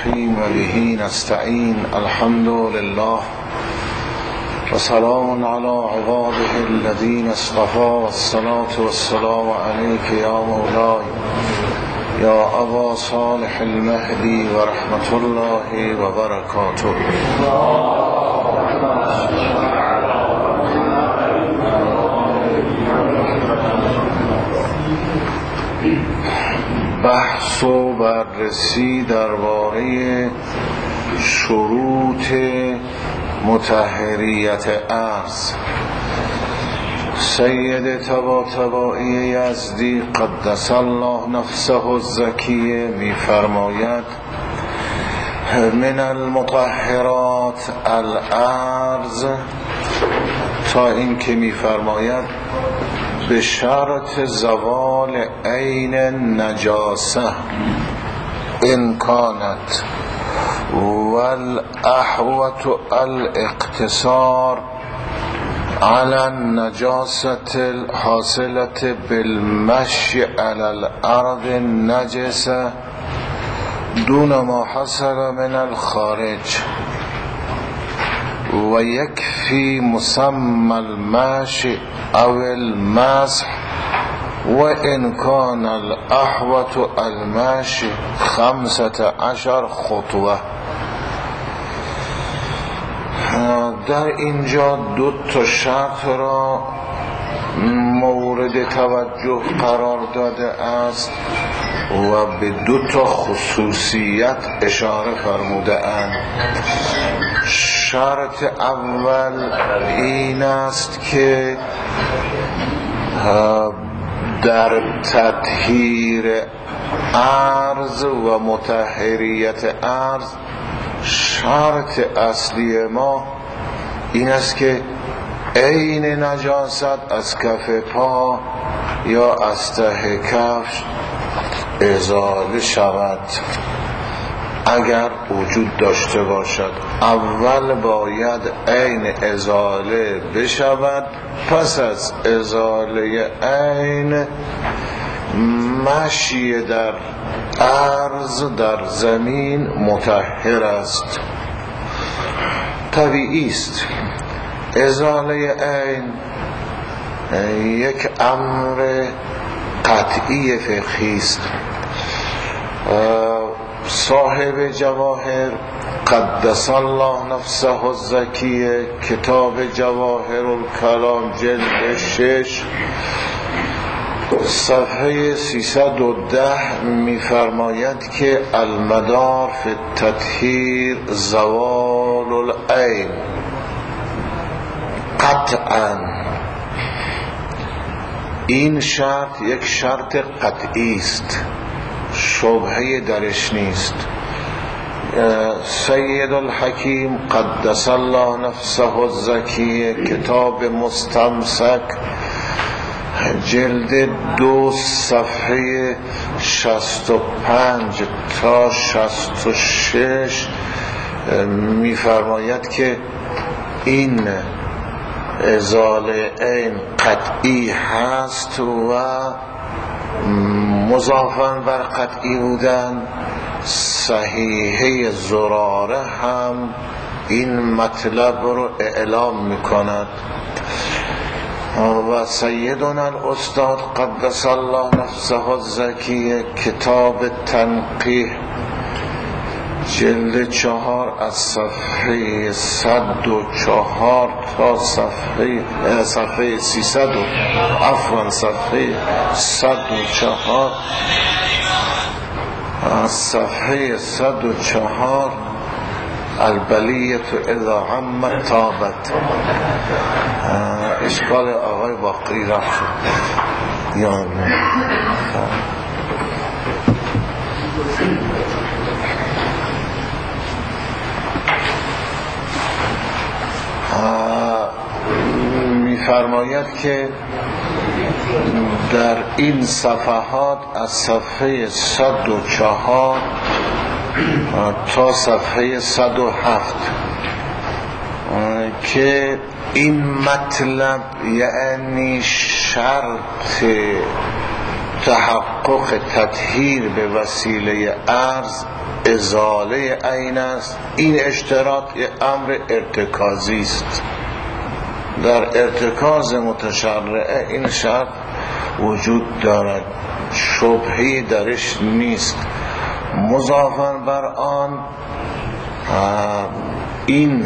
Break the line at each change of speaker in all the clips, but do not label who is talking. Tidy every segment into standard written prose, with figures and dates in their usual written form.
الرحيم به نستعين الحمد لله وسلام على عباده الذين اصطفى والصلاة والسلام عليك يا مولاي يا أبا صالح المهدي ورحمة الله وبركاته. بحث و بررسی درباره شروط مطهریت عرض. سید طباطبایی یزدی قدس الله نفسه الزکیه می فرماید من المطهرات العرض، تا این که می فرماید به شرط زوال عین نجاسه ان کانت والاحوط الاقتصار على النجاسة الحاصلة بالمشي على الأرض النجسة دون ما حصل من الخارج، ويكفي مسمى المشي أو المسح، وإن كان الأحوط المشي 15 خطوة. در اینجا دو تا شرط را مورد توجه قرار داده است و به دو تا خصوصیت اشاره فرموده اند. شرط اول این است که در تطهیر عرض و مطهریت عرض شرط اصلی ما این است که عین نجاست از کف پا یا از ته کفش ازاله شود اگر وجود داشته باشد. اول باید عین ازاله بشود، پس از ازاله عین مشی در عرض در زمین مطهر است. طبیعی است ازاله عین یک امر قطعی فقهی است. صاحب جواهر قدس الله نفسه الزکیه کتاب جواهر الکلام جلد 6 صفحه 310 می‌فرماید که المدار فی التطهیر زوال العین. قطعاً این شرط یک شرط قطعی است، شبهه درش نیست. سید الحکیم قدس الله نفسه الزکیه کتاب مستمسک جلد 2 صفحه 65 تا 66 می‌فرماید که این ازاله عین قطعی هست و مضافاً بر قطعی بودن صحیحه زراره هم این مطلب رو اعلام می‌کند. و سیدنا الاستاد قدس الله نفسه الزکیه کتاب تنقیح جلد 4 از صفحه 104 تا صفحه 300 عفوا صفحه 104 از صفحه 104 البلیة اذا عمت تابت. اشکال آقای باقری رفت شد یا می‌فرماید که در این صفحات از صفحه 104 تا صفحه 107 که این مطلب یعنی شرط تحقق تطهیر به وسیله عرض ازاله عین است. این اشتراط امر ارتکازی است. در ارتکاز متشرعه این شرط وجود دارد، شبهه‌ای درش نیست. مضافاً بر آن این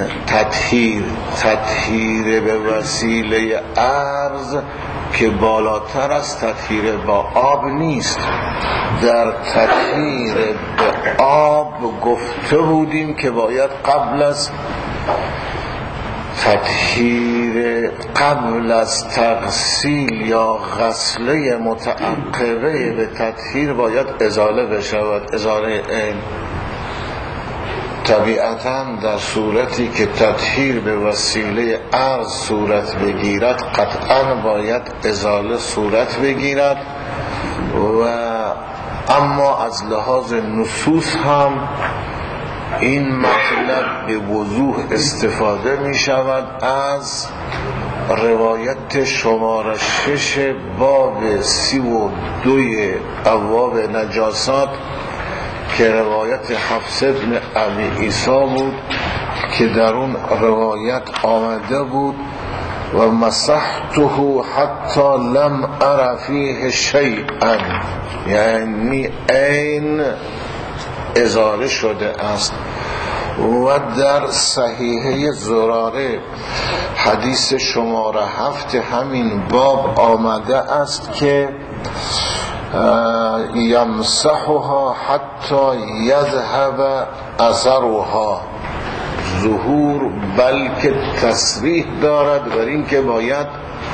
تطهیر به وسیله عرض که بالاتر از تطهیر با آب نیست. در تطهیر به آب گفته بودیم که باید قبل از تغسیل یا غسله متعقبه به تطهیر باید ازاله بشود، ازاله عین. طبیعتاً در صورتی که تطهیر به وسیله عرض صورت بگیرد قطعاً باید ازاله صورت بگیرد، و اما از لحاظ نصوص هم این مطلب به وضوح استفاده می شود از روایت شماره 6 باب 32 ابواب نجاسات که روایت حفص بن ابی عیسی بود که در اون روایت آمده بود و مسحته حتی لم ار فیه شیئا، یعنی عین ازاله شده است. و در صحیحه زراره حدیث شماره 7 همین باب آمده است که یمسحها حتی یذهب اثرها، ظهور بلکه تصریح دارد بر این که باید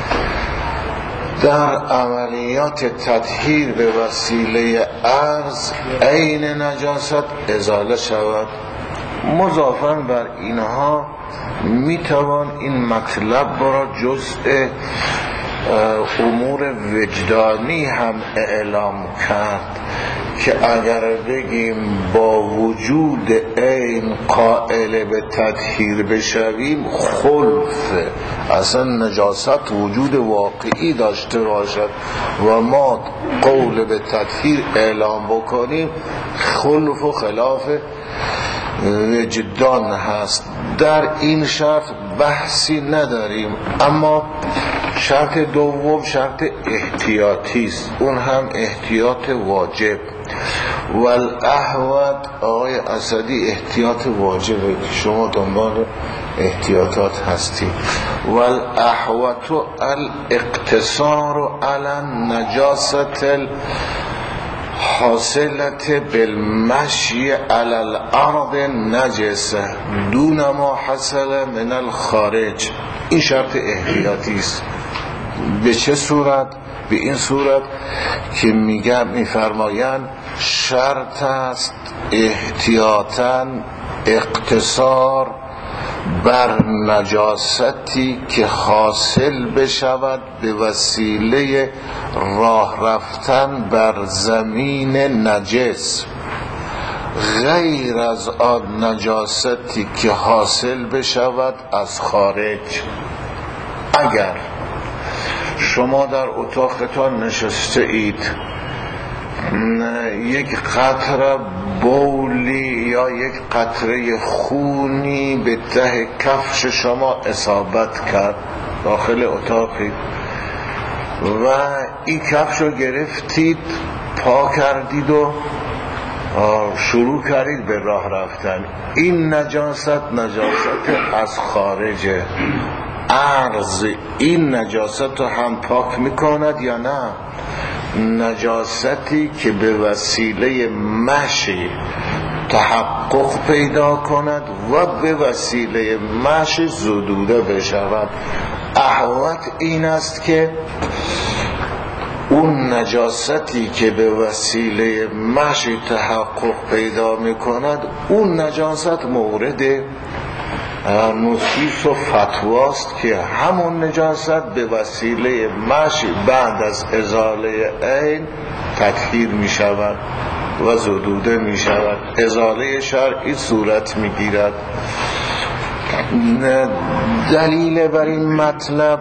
در عملیات تطهیر به وسیله عرض عین نجاست ازاله شود. مضافاً بر اینها میتوان این مطلب را جزء امور وجدانی هم اعلام کرد که اگر بگیم با وجود عین قائل به تطهیر بشویم، خلف اصلا نجاست وجود واقعی داشته باشد و ما قول به تطهیر اعلام بکنیم، خلف و خلاف وجدان هست. در این شرط بحثی نداریم، اما شرط دوم شرط احتیاطی است، اون هم احتیاط واجب. والاحوط آقای اسدی احتیاط واجبه که شما دنبال احتیاطات هستی. والاحوط الاقتصار علی النجاست حاصلت بالمشی علی الارض نجسه دون ما حصل من الخارج. این شرط احتیاطی است. به چه صورت؟ به این صورت که میفرمایند شرط است احتیاطاً اقتصار بر نجاستی که حاصل بشود به وسیله راه رفتن بر زمین نجس، غیر از آن نجاستی که حاصل بشود از خارج. اگر شما در اتاقتان نشسته اید، یک قطره بولی یا یک قطره خونی به ته کفش شما اصابت کرد داخل اتاقی و این کفش رو گرفتید، پا کردید و شروع کردید به راه رفتن، این نجاست از خارجه. عرض این نجاست رو هم پاک میکند یا نه؟ نجاستی که به وسیله مشی تحقق پیدا کند و به وسیله مشی زدوده بشود. احوط این است که اون نجاستی که به وسیله مشی تحقق پیدا میکند، اون نجاست مورد نصوص و فتواست که همون نجاست به وسیله مشی بعد از ازاله عین تطهیر می شود و زدوده می شود. ازاله شرعی صورت می گیرد. دلیل بر این مطلب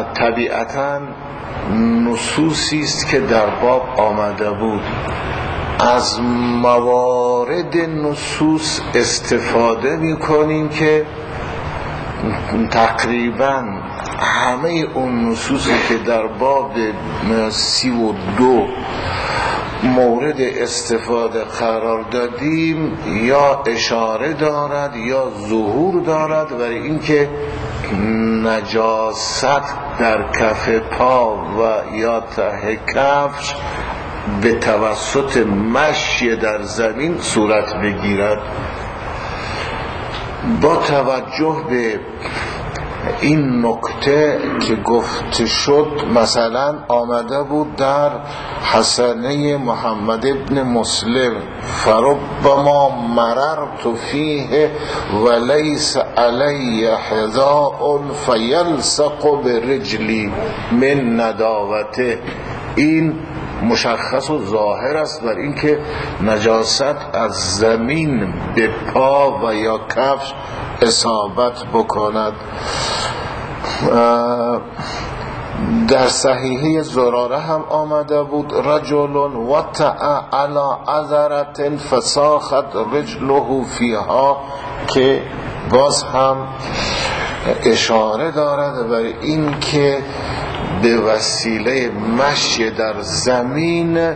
طبیعتاً نصوصی است که در باب آمده بود. از موارد نصوص استفاده میکنیم که تقریبا همه اون نصوصی که در باب 32 مورد استفاده قرار دادیم یا اشاره دارد یا ظهور دارد برای اینکه نجاست در کف پا و یا ته کفش به توسط مشی در زمین صورت بگیرد. با توجه به این نکته که گفته شد، مثلا آمده بود در حسنه محمد ابن مسلم فربما مررت فیه ولیس علی حذاء فیلصق برجلی من نداوته. این مشخص و ظاهر است بر اینکه نجاست از زمین به پا و یا کفش اصابت بکند. در صحیحه زراره هم آمده بود رجل وطع علی عذرة فساخت رجله فیها، که باز هم اشاره دارد بر این که به وسیله مشی در زمین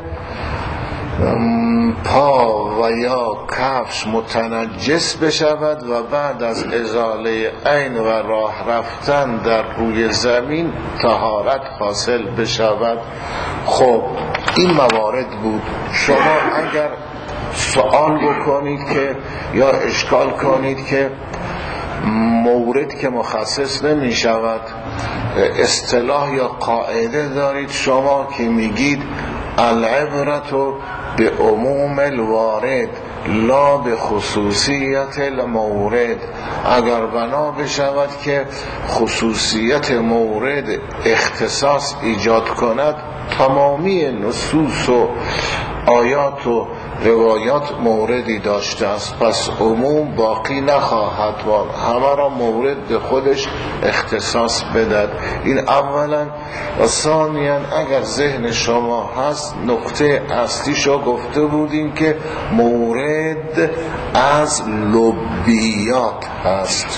پا و یا کفش متنجس بشود و بعد از ازاله عین و راه رفتن در روی زمین طهارت حاصل بشود. خب این موارد بود. شما اگر سوال بکنید که یا اشکال کنید که مورد که مخصص نمی شود، اصطلاح یا قاعده دارید شما که میگید العبرت به عموم الوارد لا به خصوصیت المورد. اگر بنا بشود که خصوصیت مورد اختصاص ایجاد کند، تمامی نصوص و آیات و روایات موردی داشته است، پس عموم باقی نخواهد بود، همه را مورد به خودش اختصاص بدهد. این اولا. و ثانیا اگر ذهن شما هست، نقطه اصلیشو گفته بودیم که مورد از لبیات هست.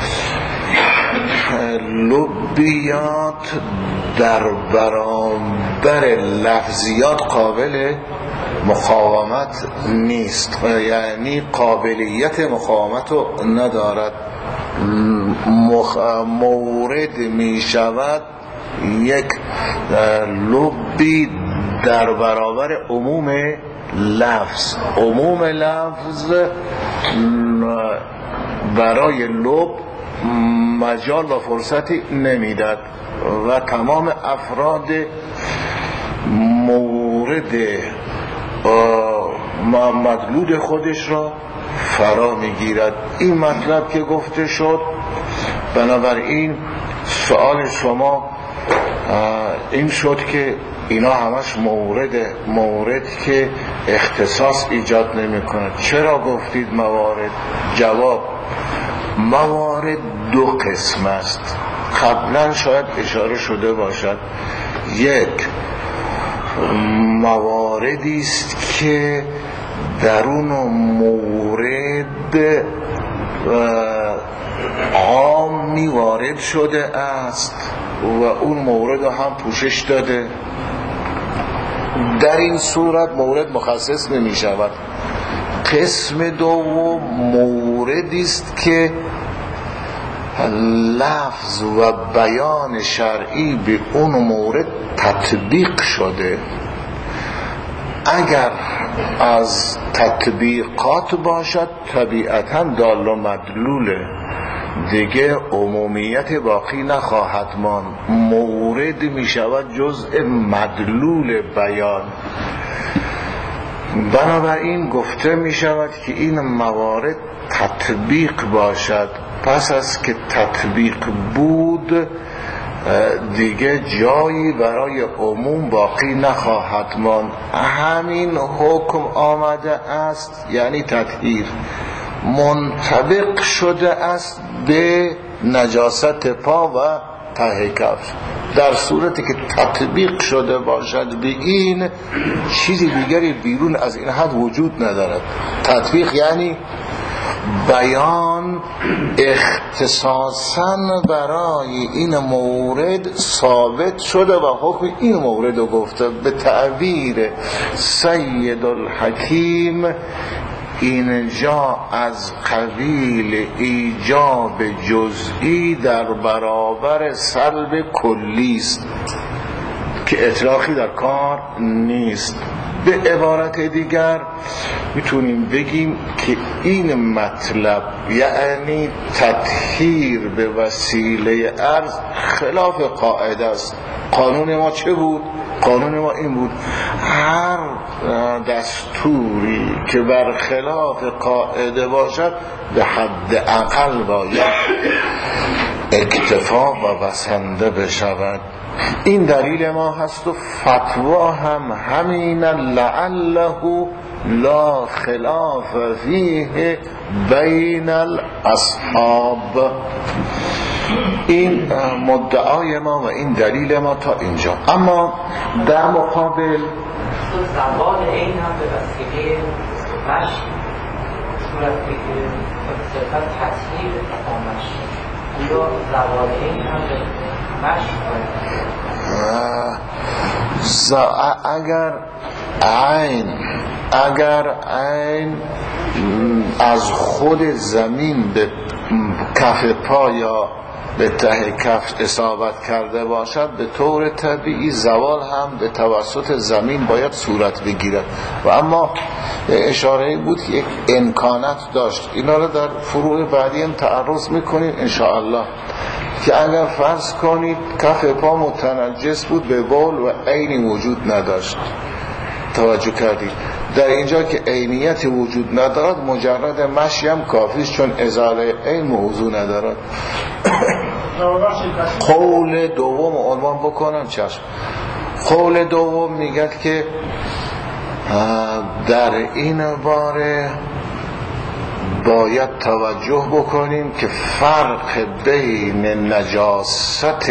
لبیات در برابر لفظیات قابل مقاومت نیست، یعنی قابلیت مقاومت رو ندارد. مورد می شود یک لبی در برابر عموم لفظ. عموم لفظ برای لب مجال و فرصتی نمیداد و تمام افراد مورد مدلول خودش را فرا میگیرد. این مطلب که گفته شد، بنابراین سوال شما این شد که اینا همش مورد که اختصاص ایجاد نمی کند. چرا گفتید موارد؟ جواب: موارد دو قسم است. قبلا شاید اشاره شده باشد. یک، مواردی است که درون مورد عامی وارد شده است و اون مورد هم پوشش داده. در این صورت مورد مخصص نمی شود. قسم دوم موردی است که لفظ و بیان شرعی به اون مورد تطبیق شده. اگر از تطبیقات باشد طبیعتاً دال و مدلوله، دیگه عمومیت باقی نخواهد ماند، مورد می شود جزء مدلول بیان. بنابراین گفته می شود که این موارد تطبیق باشد. پس از که تطبیق بود دیگه جایی برای عموم باقی نخواهد ماند. همین حکم آمده است، یعنی تطهیر منطبق شده است به نجاست پا و ته کفش. در صورتی که تطبیق شده باشد به این، چیزی دیگری بیرون از این حد وجود ندارد. تطبیق یعنی بیان اختصاصاً برای این مورد ثابت شده و حکم این مورد رو گفته. به تعبیر سید الحکیم اینجا از قبیل ایجاب جزئی در برابر سلب کلی است که اطلاقی در کار نیست. به عبارت دیگر میتونیم بگیم که این مطلب یعنی تطهیر به وسیله عرض خلاف قاعده است. قانون ما چه بود؟ قانون ما این بود: هر دستوری که برخلاف قاعده باشد به حد اقل باید اکتفا و بسنده بشود. این دلیل ما هست و فتوا هم همین لعله لا خلاف فیه بین الاصحاب. این مدعای ما و این دلیل ما تا اینجا. اما در مقابل
زبان این هم به وسیله مشی صورت بگیره صفت تصویر مشی، یا زبان این هم به مشی
اگر عین از خود زمین به کف پا یا به ته کف اصابت کرده باشد، به طور طبیعی زوال هم به توسط زمین باید صورت بگیرد. و اما اشاره بود که یک امکانات داشت. اینا رو در فروع بعدی هم تعرض میکنیم انشاءالله، که اگر فرض کنید کف پا متنجس بود به بول و عینی وجود نداشت، توجه کردید در اینجا که عینیت وجود ندارد مجرد مشی هم کافیست، چون ازاله عین موضوع ندارد. قول دوم عنوان بکنم. چشم. قول دوم میگه که در این باره باید توجه بکنیم که فرق بین نجاست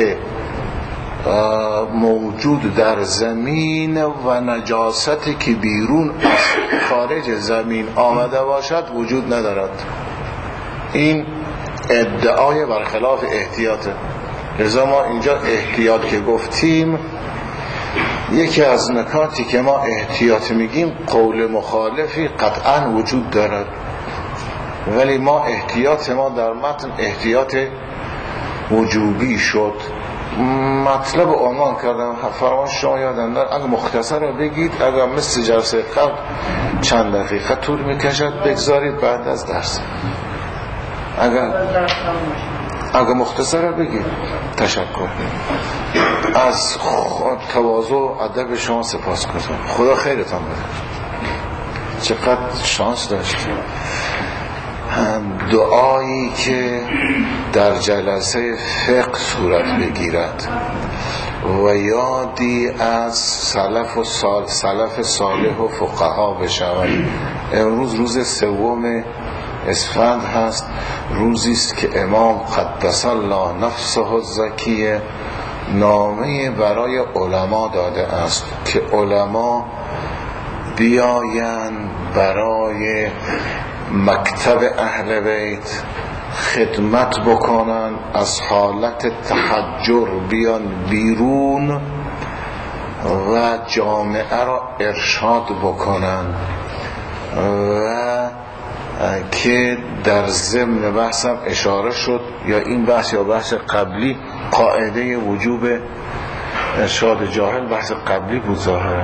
موجود در زمین و نجاستی که بیرون از خارج زمین آمده باشد وجود ندارد. این ادعای برخلاف احتیاطه. لذا ما اینجا احتیاط که گفتیم، یکی از نکاتی که ما احتیاط میگیم قول مخالفی قطعا وجود دارد، ولی ما احتیاط ما در متن احتیاط وجوبی شد. مطلب عنوان کردم، فرمایش شما یادم دارد، اگه مختصر رو بگید، اگه مثل جلسه قبل چند دقیقه طول میکشد بگذارید بعد از درس. اگه مختصر رو بگید. تشکر. از تواضع و ادب شما سپاس گذارم. خدا خیرتان بده. چقدر شانس داشتیم. دعایی که در جلسه فقه صورت بگیرد و یادی از سلف صالح و فقها بشود. امروز روز 3 اسفند هست، روزی است که امام قدس الله نفسه الزکیه نامه برای علما داده است که علما بیایند برای مکتب اهل بیت خدمت بکنن، از حالت تحجر بیان بیرون و جامعه را ارشاد بکنن. و که در ضمن بحثم اشاره شد، یا این بحث یا بحث قبلی، قاعده وجوب ارشاد جاهل بحث قبلی بود ظاهرا.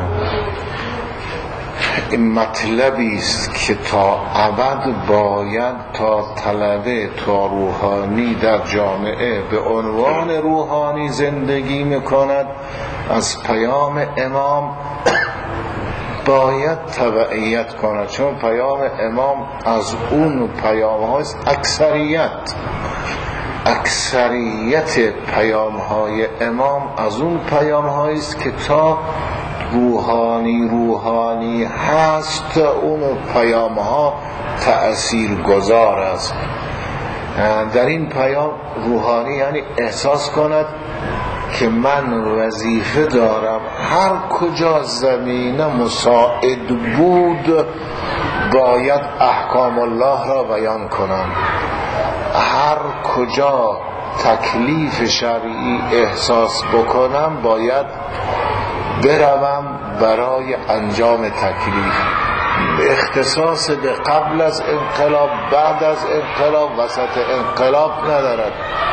این مطلبی است که تا ابد باید تا طلبه تا روحانی در جامعه به عنوان روحانی زندگی میکند، از پیام امام باید تبعیت کند، چون پیام امام از اون پیام هاست. اکثریت پیام های امام از اون پیام هاییست که تا روحانی هست اون پیام ها تأثیر گذار است. در این پیام روحانی یعنی احساس کند که من وظیفه دارم هر کجا زمینه مساعد بود باید احکام الله را بیان کنم، هر کجا تکلیف شرعی احساس بکنم باید بروم برای انجام تکلیف. اختصاص به قبل از انقلاب، بعد از انقلاب، وسط انقلاب ندارد.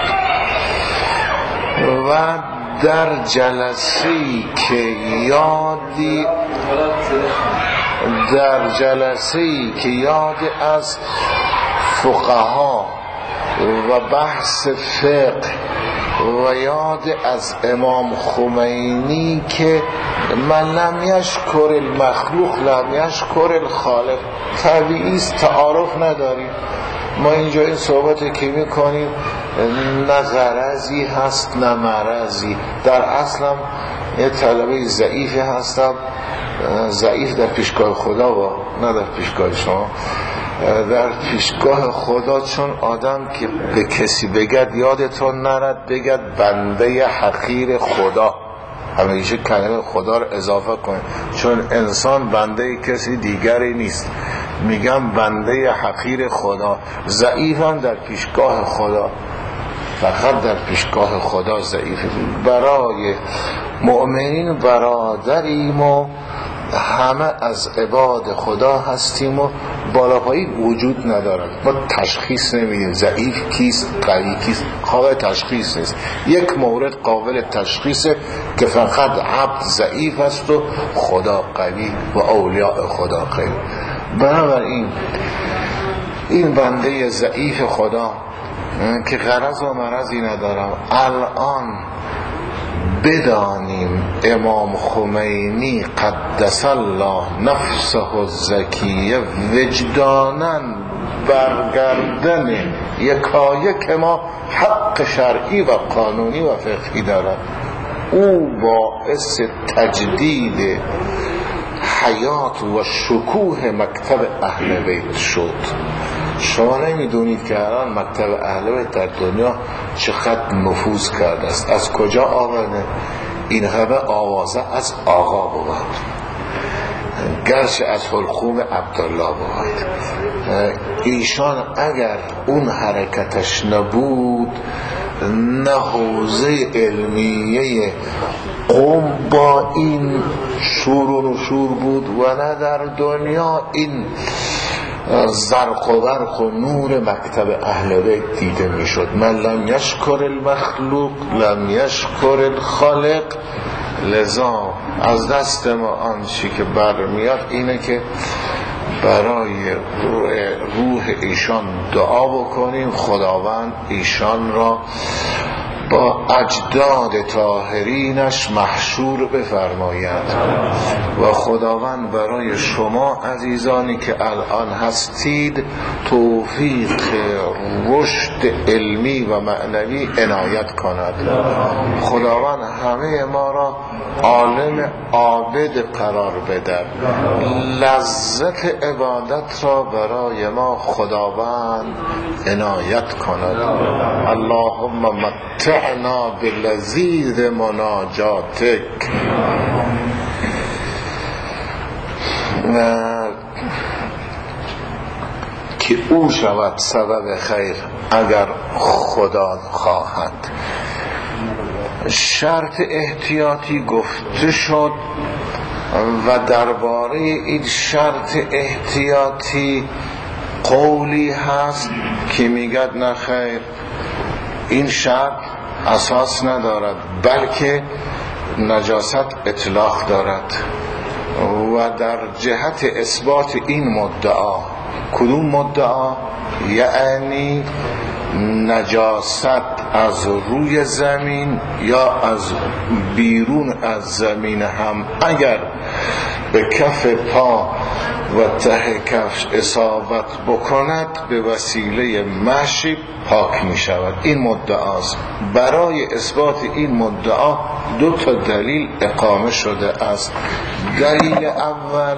و در جلسه‌ای که یاد از فقها و بحث فقه و یاد از امام خمینی که من لم یشکر المخلوق لم یشکر الخالق، طبیعی است، تعارف نداریم. ما اینجا این صحبت که میکنیم نه غرضی هست نه مرضی. در اصلم یه طلبه ضعیفی هستم، ضعیف در پیشگاه خدا و نه در پیشگاه شما، در پیشگاه خدا، چون آدم که به کسی بگد یادتون نرد بگد بنده حقیر خدا، همیشه کلمه خدا رو اضافه کنه، چون انسان بنده کسی دیگری نیست. میگم بنده حقیر خدا، ضعیفم در پیشگاه خدا، فقط در پیشگاه خدا ضعیف. برای مؤمنین برادریم و همه از عباد خدا هستیم و بالاپایی وجود ندارد. ما تشخیص نمیدیم ضعیف کیست قوی کیست، قابل تشخیص نیست. یک مورد قابل تشخیصه که فقط عبد ضعیف است و خدا قوی و اولیاء خدا قوی. بنابراین این بنده ضعیف خدا که غرض و مرضی ندارم، الان بدانیم امام خمینی قدس الله نفسه الزکیه وجداناً برگردن یکایک ما حق شرعی و قانونی و فقهی دارد. او باعث تجدید حیات و شکوه مکتب اهل بیت شد. شما نمیدونید که الان مکتب اهل بیت در دنیا چقدر نفوذ کرده است. از کجا آمده؟ این همه آوازه از آقا بود، گرچه از حلقوم عبدالله بود. ایشان اگر اون حرکتش نبود، نه حوزه علمیه قوم با این شور و نشور بود و نه در دنیا این زرق و برق و نور مکتب اهل بیت دیده میشد. من لم یشکر المخلوق لم یشکر الخالق. لذا از دست ما آنچه که برمیاد اینه که برای روح ایشان دعا بکنیم، خداوند ایشان را با اجداد طاهرینش محشور بفرماید و خداوند برای شما عزیزانی که الان هستید توفیق رشد علمی و معنوی عنایت کند. خداوند همه ما را عالم عابد قرار بده، لذت عبادت را برای ما خداوند عنایت کند. اللهم متعنا بلذیذ مناجاتک. که او شود سبب خیر اگر خدا خواهد. شرط احتیاطی گفته شد و درباره این شرط احتیاطی قولی هست که میگد نه خیر، این شرط اساس ندارد بلکه نجاست اطلاق دارد. و در جهت اثبات این مدعا، کدوم مدعا؟ یعنی نجاست از روی زمین یا از بیرون از زمین هم اگر به کف پا و ته کفش اصابت بکند به وسیله مشی پاک می شود. این مدعاست. برای اثبات این مدعا دو تا دلیل اقامه شده است. دلیل اول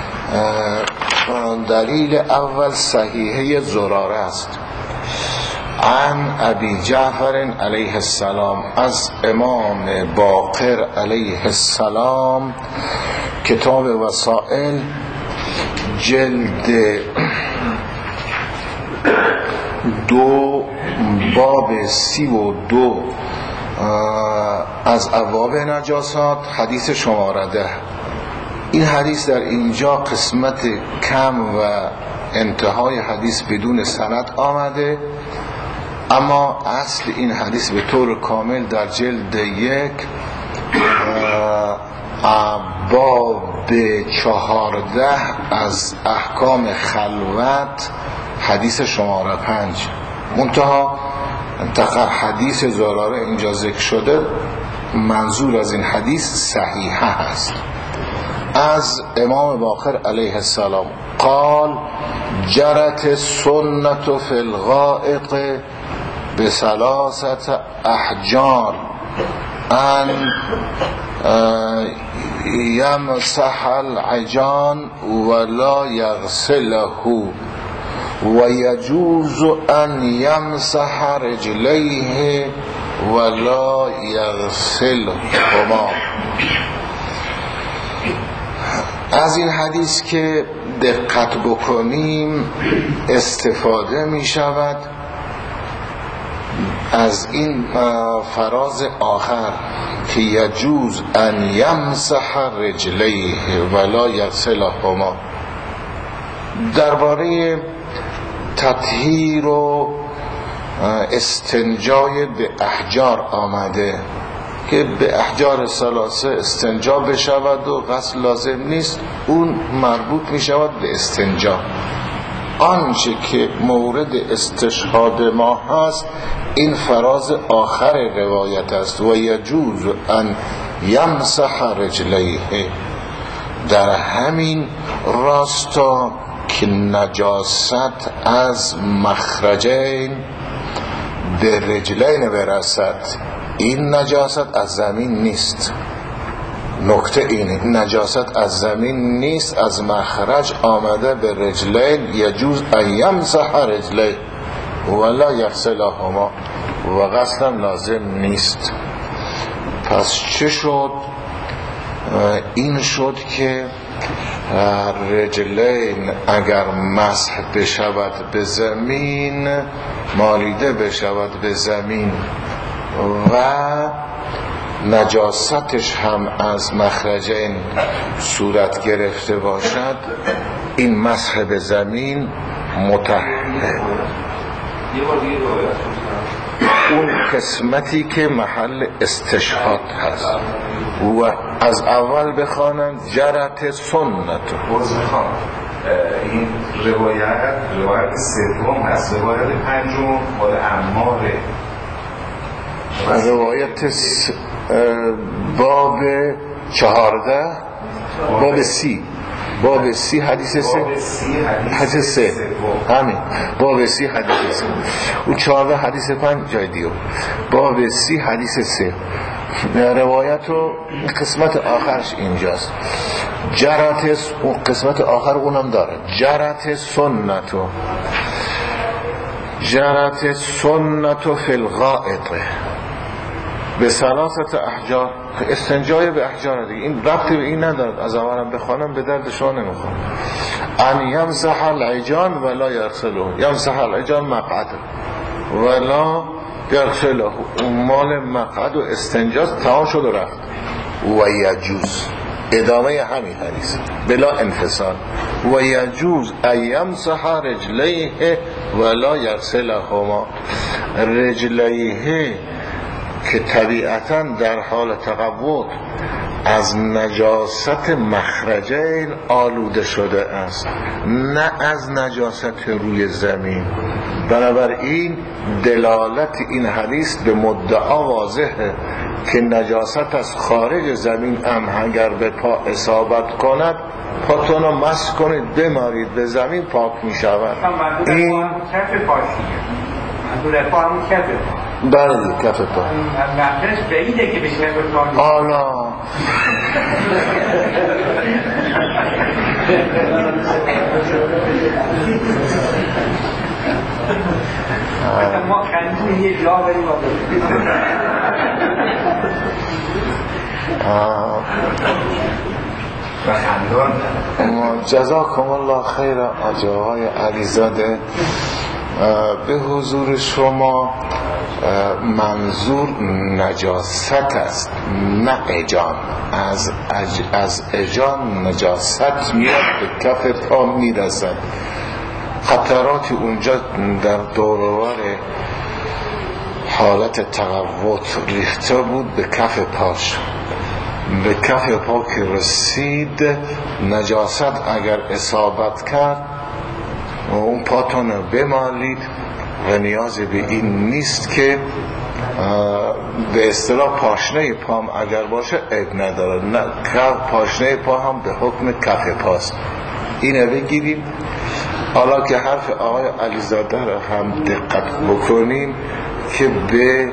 صحیحه زراره است. عن ابی جعفر علیه السلام، از امام باقر علیه السلام، کتاب وسائل، جلد 2 باب 32 از ابواب نجاسات، حدیث شماره 10. این حدیث در اینجا قسمت کم و انتهای حدیث بدون سند آمده، اما اصل این حدیث به طور کامل در جلد 1 باب 14 از احکام خلوت، حدیث شماره 5. منتها حدیث زراره اینجا ذکر شده، منظور از این حدیث صحیحه هست. از امام باقر علیه السلام قال جرت سنت فی الغائط بثلاثه احجار ان یمسح العجان ولا یغسله و یجوز ان یمسح رجلیه ولا یغسلهما. از این حدیث که دقت بکنیم استفاده می شود از این فراز آخر که یجوز ان یمسح رجلیه ولا یغسلهما، درباره تطهیر و استنجای به احجار آمده که به احجار ثلاثه استنجا بشود و غسل لازم نیست، اون مربوط می شود به استنجا. آنچه که مورد استشهاد ما هست این فراز آخر روایت است و یجوز ان یمسح رجلیه. در همین راستا که نجاست از مخرجین به رجلین برسد، این نجاست از زمین نیست. نکته اینه، نجاست از زمین نیست، از مخرج آمده به رجلین. یجوز ان یمسح رجلین ولا یغسلهما، و غسلم لازم نیست. پس چه شد؟ این شد که رجلین اگر مسح بشود به زمین، مالیده بشود به زمین و نجاستش هم از مخرجین صورت گرفته باشد، این مسح به زمین مطهر. اون قسمتی که محل استشهاد هست و از اول بخوانم جرت سنت.
این روایت سوم هست، روایت پنجم مال عماره،
روایت باب 14 باب 30 حدیث 3 همین باب 30 حدیث 3 و 14 حدیث 5 جای دیو. باب 30 حدیث 3 روایت و قسمت آخرش اینجاست. جرت، و قسمت آخر اونم داره، جرت سنت فی الغائط به ثلاثه احجار. استنجای به احجار دیگه، این ربطی به این ندارد. از اولم بخوانم به درد شما نمیخوام. ان یمسح العجان ولا یغسله، یمسح العجان مقعد ولا یغسله، مال مقعد و استنجاست، تمام شد و رفت. و یجوز، ادامه همین حدیث بلا انفصال، و یجوز ان یمسح رجلیه ولا یغسلهما. رجلیه که طبیعتاً در حال تقوت از نجاست مخرجین آلوده شده است، نه از نجاست روی زمین. بنابراین دلالت این حدیث به مدعا واضحه که نجاست از خارج زمین هم اگر به پا اصابت کند، پاتون رو مس کنید بمارید به زمین، پاک می شود. این
منظور پا همون کف پا.
بله کف پا.
مقدرش بعیده که بشه کف پا.
آلا
ما خندیم یه جا بریم
و خندان.
جزاکم الله خیر. آقای علیزاده، به حضور شما منظور نجاست است، نه اجان. از اجان نجاست میاد به کف پا میرسد. خطراتی اونجا در دوروار حالت تقوت ریخته بود به کف پاش. به کف پا که رسید نجاست اگر اصابت کرد و اون پاتون بمالید و نیازی به این نیست که به اصطلاح پاشنه پام اگر باشه عیب نداره. نه، پاشنه پا هم به حکم کف پاست. اینه بگیریم. حالا که حرف آقای علیزاده را هم دقت بکنیم که به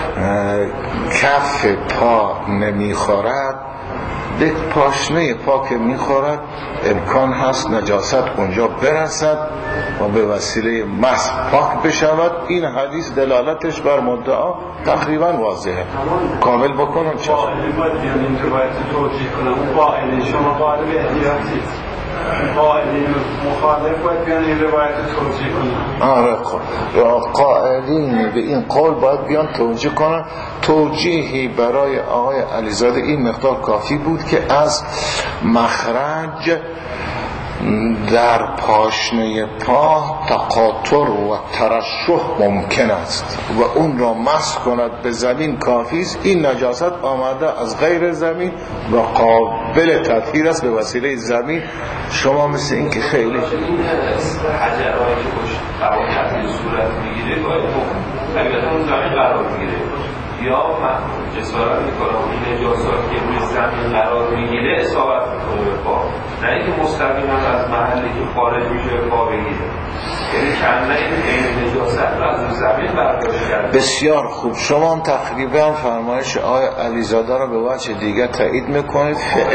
کف پا نمیخورد، به پاشنه پا که میخورد امکان هست نجاست اونجا برسد و به وسیله مسح پاک بشود. این حدیث دلالتش بر مدعا تقریبا واضحه. کامل بکنم چشم.
باید بیان این روایت توجیه کنم. اون قائل شما قائل به احتیاطی، قائلین مخالف باید بیان این روایت توجیه کنن.
آره، قائلین به این قول باید بیان توجیه کنن. توجیهی برای آقای علیزاده این مقدار کافی بود که از مخرج در پاشنه پا تقاطر و ترشح ممکن است و اون را مسح کند به زمین کافی است. این نجاست آمده از غیر زمین و قابل تطهیر است به وسیله زمین. شما مثل این که خیلی
این حجرهایی که خوش قواعد صورت میگیره باید طبیعتا اون زمین قرار میگیره یا جسارت میکنه این نجاسات که روی زمین قرار میگیره اصابت میکنه به پا، نه اینکه مستقیما از محلی که خارج میشه به پا بگیره. یعنی کنده این نجاست رو از زمین برداشت کرده.
بسیار خوب. شما هم تقریبا فرمایش آقای علیزاده را به وجه دیگه تایید میکنید.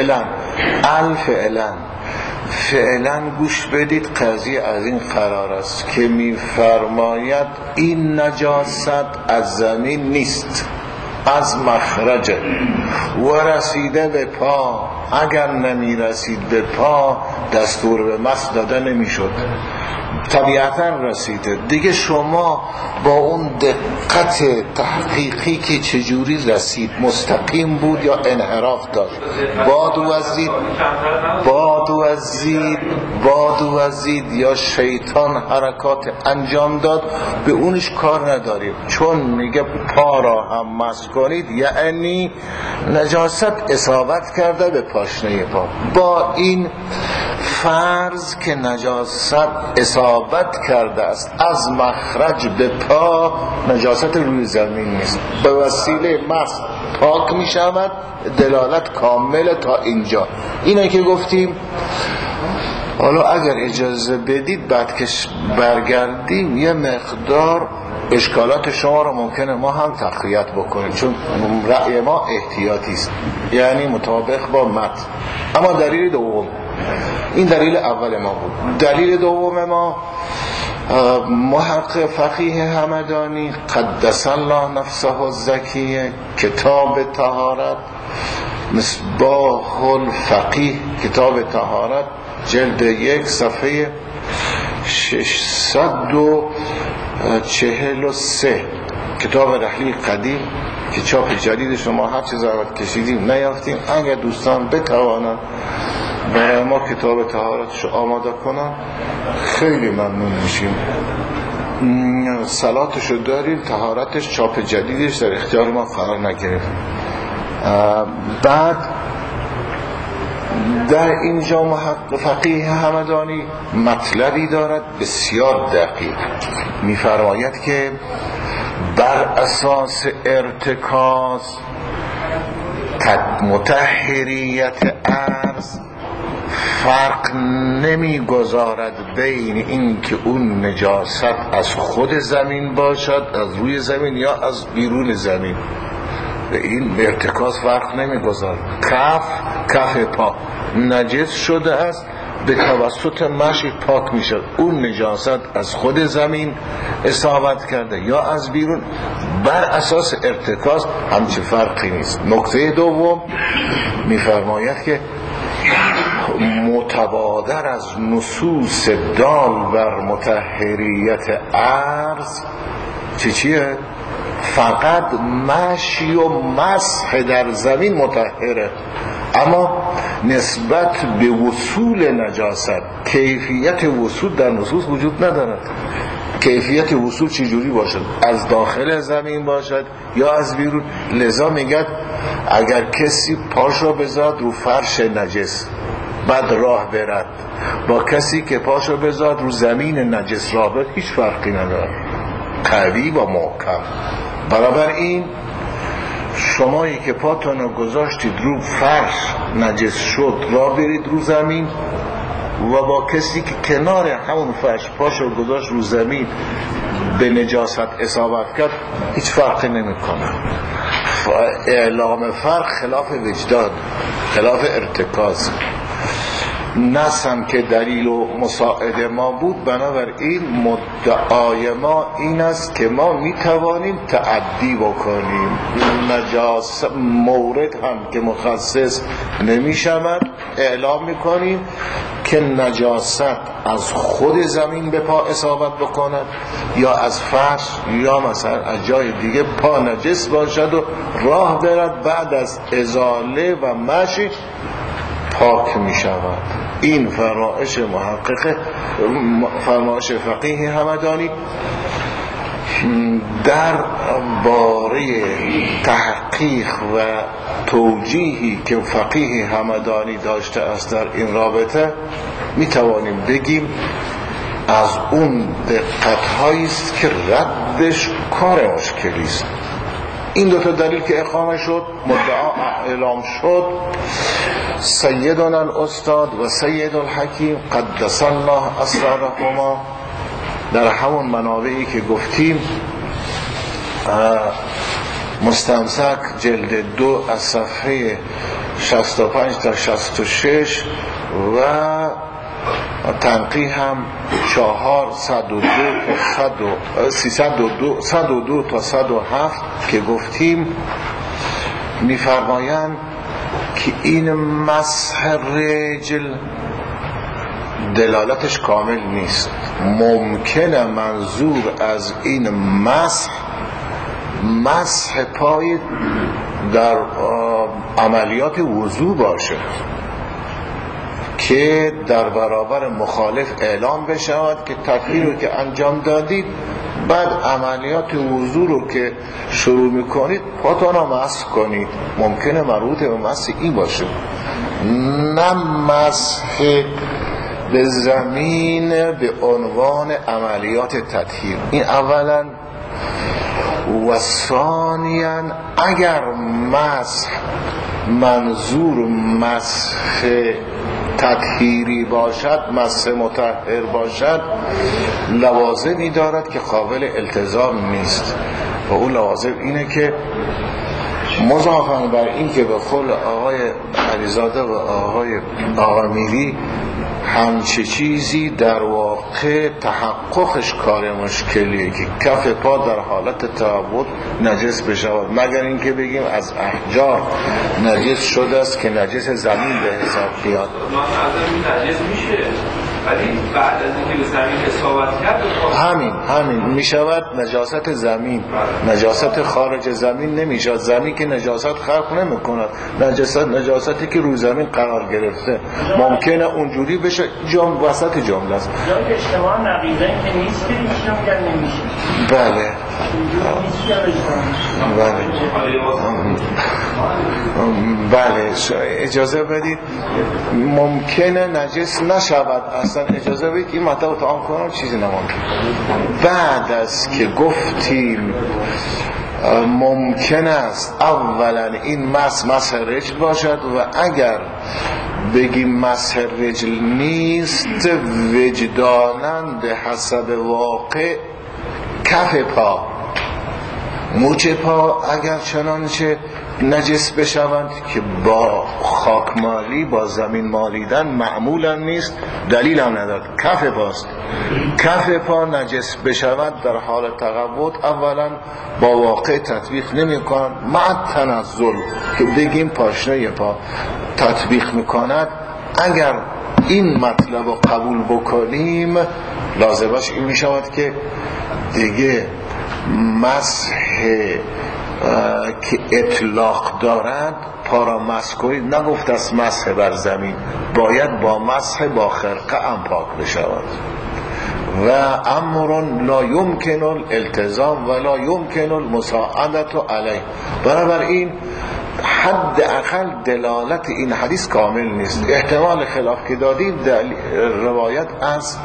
فعلا گوش بدید. قضیه از این قرار است که میفرماید این نجاست از زمین نیست، از مخرج و رسیده به پا. اگر نمی رسید به پا دستور به مسح داده نمی شد. طبیعتا رسیده دیگه. شما با اون دقت تحقیقی که چجوری رسید، مستقیم بود یا انحراف داشت، باد وزید یا شیطان حرکات انجام داد، به اونش کار نداریم. چون میگه پا را هم مسح کنید یعنی نجاست اصابت کرده به پاشنه پا. با این فرض که نجاست اصابت کرده است از مخرج به پا، نجاست روی زمین نیست، به وسیله مسح پاک می شود. دلالت کامله تا اینجا. اینه که گفتیم. حالا اگر اجازه بدید بعد که برگردیم یه مقدار اشکالات شما رو ممکنه ما هم تقویت بکنیم، چون رأی ما احتیاطی است، یعنی مطابق با متن. اما دلیل دوم، این دلیل اول ما بود. دلیل دوم ما محقق فقیه همدانی قدس الله نفسه الزکیه، کتاب طهارت، مصباح الفقیه کتاب طهارت، جلد 1 صفحه 643، کتاب رحلی قدیم که چاپ جدید شما هر چه زحمت کشیدیم نیافتیم. اگر دوستان بتوانند برای ما کتاب طهارتش آماده کنن خیلی ممنون میشیم. صلاتشو داریم، طهارتش چاپ جدیدش در اختیار ما قرار نگرفت. بعد در اینجا محقق فقیه همدانی مطلبی دارد بسیار دقیق. میفرماید که بر اساس ارتکاز مطهریت عرض فرق نمیگذارد بین این که اون نجاست از خود زمین باشد، از روی زمین یا از بیرون زمین. به این ارتکاز فرق نمیگذارد. کف پا نجس شده است به توسط مشی پاک میشد. اون نجاست از خود زمین اصابت کرده یا از بیرون، بر اساس ارتکاز همچه فرقی نیست. نکته دوم میفرماید که متبادر از نصوص دال بر مطهریت عرض چیه؟ فقط مشی و مسح در زمین مطهره، اما نسبت به وصول نجاست کیفیت وصول در نصوص وجود ندارد. کیفیت وصول چجوری باشد؟ از داخل زمین باشد یا از بیرون؟ لذا میگد اگر کسی پاش را بذارد رو فرش نجس بعد راه برد، با کسی که پاش را بذارد رو زمین نجس راه برد، هیچ فرقی ندارد، قوی و محکم. برابر این شمایی که پاتون رو گذاشتید رو فرش نجس شد راه برید رو زمین، و با کسی که کنار همون فرش پاش رو گذاشت رو زمین به نجاست اصابت کرد، هیچ فرقی نمی کنه. اعلام فرق خلاف وجدان، خلاف ارتکاز. نسم که دلیل و مساعد ما بود، بنابراین مدعای ما این است که ما میتوانیم تعدی بکنیم. نجاست مورد هم که مخصص نمیشود اعلام میکنیم که نجاست از خود زمین به پا اصابت بکند یا از فرش یا مثلا از جای دیگه پا نجس باشد و راه برد، بعد از ازاله و مشی پاک می شود. این فرمایش محقق، فرمایش فقیه همدانی در باره تحقیق و توجیهی که فقیه همدانی داشته است در این رابطه، می توانیم بگیم از اون دقت‌هایی است که ردش کار مشکلی است. این دو تا دلیل که اقامه شد، مدعا اعلام شد، سیدنا الاستاد و سید الحکیم قدس الله اسرارهما در همون منابعی که گفتیم، مستمسک جلد 2 از صفحه 65 تا 66 و تنقیح هم 102 تا 107 که گفتیم، میفرمایند که این مسح رجل دلالتش کامل نیست. ممکنه منظور از این مسح پای در عملیات وضو باشه که در برابر مخالف اعلام بشود که تطهیر رو که انجام دادید، بعد عملیات وضو رو که شروع میکنید پاتون رو مسح کنید. ممکنه مربوط به مسح این باشه، نه مسح به زمین به عنوان عملیات تطهیر. این اولا. و ثانیاً اگر مسح منظور مسح تطهیری باشد، مسح مطهر باشد، لوازمی دارد که قابل التزام نیست و اون لوازم اینه که مضافاً بر این که به قول آقای علیزاده و آقای آقامیری همچه چیزی در واقع تحققش کار مشکلیه که کف پا در حالت تعبد نجس بشود، مگر اینکه بگیم از احجار نجس شده است که نجس زمین به حساب بیاد.
نجس میشه ولی بعد از اینکه به زمین اصابت کرد
همین میشود نجاست زمین. نجاست خارج زمین نمیشود. زمین که نجاست خلق نمیکند، نجاستی که روی زمین قرار گرفته ممکنه اونجوری بشه. وسط جمله است.
جای اجتماع نقیضه که نیست که میشه میگن نمیشه.
بله بله اجازه بدید، ممکنه نجس نشود اصلا. اجازه بدید این مطلب تمام کنم، چیزی نمانده. بعد از که گفتیم ممکن است اولا این مسح رجل باشد و اگر بگیم مسح رجل نیست، وجداناً به حسب واقع کف پا، مچ پا اگر چنانچه نجس بشوند که با خاکمالی با زمین مالیدن معمولا نیست، دلیل هم ندارد، کف پاست. کف پا نجس بشوند در حال تقوت اولا با واقع تطبیق نمی کنند، مع تنزل که بگیم پاشنه پا تطبیق می کند. اگر این مطلب رو قبول بکنیم لازمش این می شود که دیگه مسح که اطلاق دارد پا را مسح کنید، نگفت از مسح بر زمین، باید با مسح با خرقه هم پاک بشود. و امر لا یمکن الالتزام ولا یمکن المساعدت علیه. بنابراین حد اقل دلالت این حدیث کامل نیست. احتمال خلاف که دادید روایت از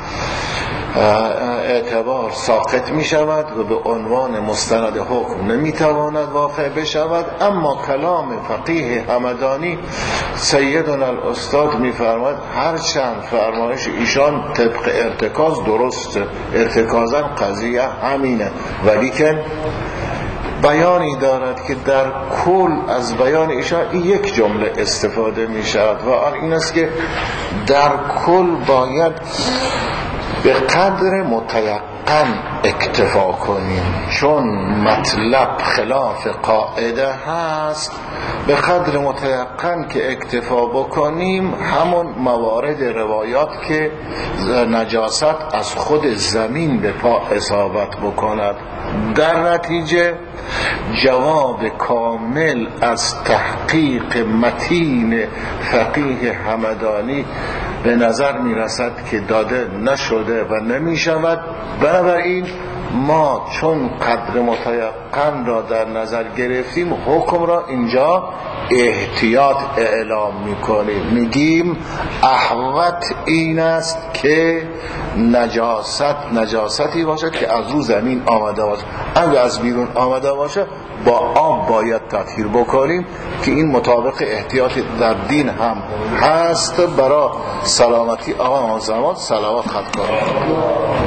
اعتبار ساقط می شود و به عنوان مستند حکم نمی تواند واقع بشود. اما کلام فقیه همدانی سیدنا الاستاد می فرماید هرچند فرمایش ایشان طبق ارتکاز درست، ارتکازا قضیه همینه، ولیکن بیانی دارد که در کل از بیان ایشان یک جمله استفاده می شود و آن این است که در کل باید به قدر متیقن اکتفا کنیم، چون مطلب خلاف قاعده هست. به قدر متیقن که اکتفا بکنیم همون موارد روایات که نجاست از خود زمین به پا اصابت بکند. در نتیجه جواب کامل از تحقیق متین فقیه همدانی به نظر می رسد که داده نشده و نمی شود. بنابراین ما چون قدر متیقن را در نظر گرفتیم حکم را اینجا احتیاط اعلام میکنیم، میگیم احوط این است که نجاستی باشه که از رو زمین آمده باشه. اگر از بیرون آمده باشه با آب باید تطهیر بکنیم که این مطابق احتیاط در دین هم هست. برای سلامتی آقا زمان صلوات خط کنیم.